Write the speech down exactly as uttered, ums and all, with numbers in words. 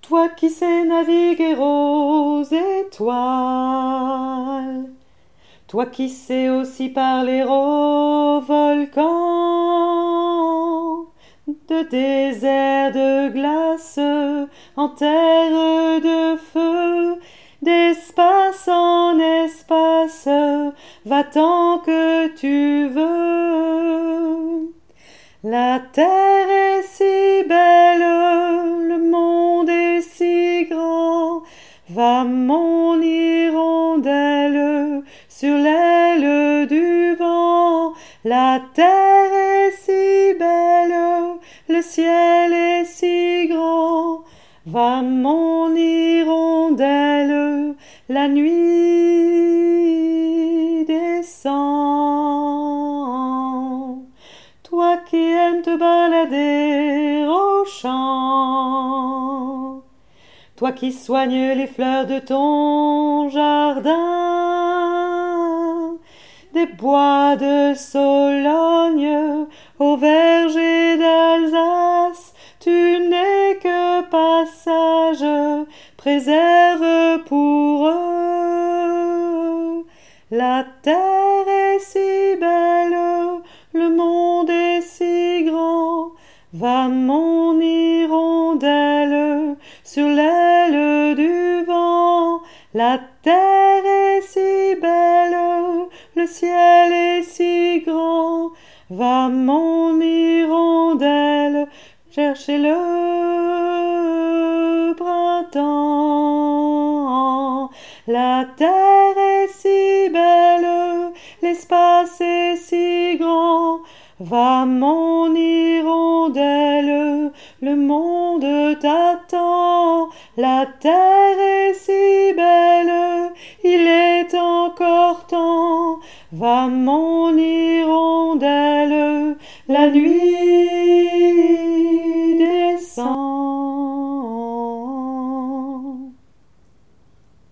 Toi qui sais naviguer aux étoiles, toi qui sais aussi parler aux volcans, de désert, de glace, en terre de feu, d'espace en espace, va tant que tu veux. La terre est si belle, le monde est si grand, va mon hirondelle sur l'aile du vent. La terre est si belle, le ciel est si grand, va mon hirondelle, la nuit descend. Toi qui aimes te balader au champ, toi qui soignes les fleurs de ton jardin, des bois de Sologne aux vergers d'Alsace, tu n'es que passage, préserve pour eux. La terre est si belle, le monde est si grand, va mon hirondelle sur l'aile du vent. La terre est si belle, le ciel est si grand, va mon hirondelle chercher le printemps. La terre est si belle, l'espace est si grand, va mon hirondelle, le monde t'attend. La terre est si belle, il est encore temps, va mon hirondelle, la nuit